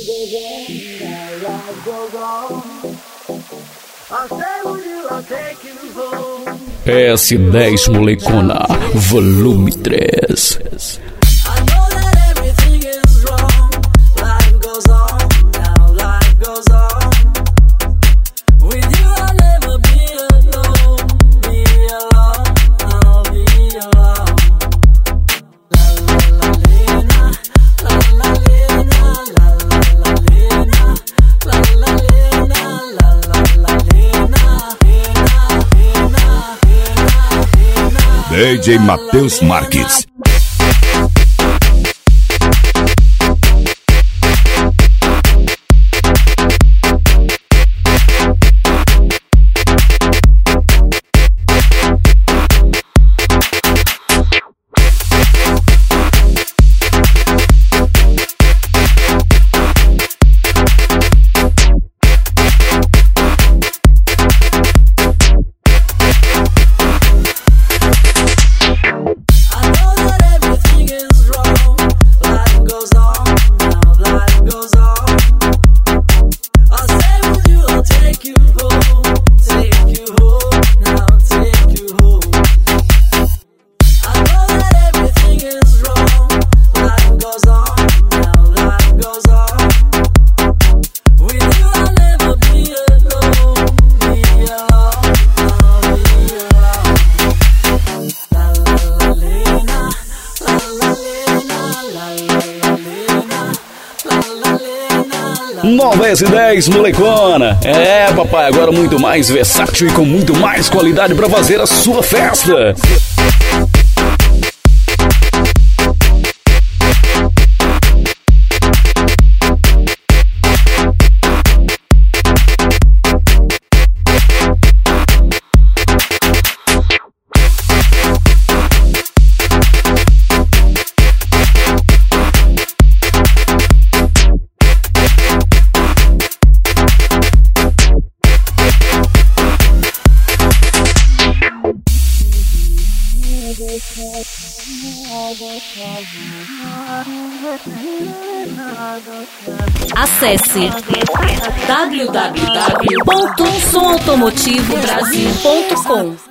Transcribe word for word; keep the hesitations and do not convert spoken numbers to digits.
S dez Molecona, volume três. D J Matheus Marques. Nova S dez Molecona. É, papai, agora muito mais versátil e com muito mais qualidade para fazer a sua festa. Acesse w w w ponto som automotivo brasil ponto com.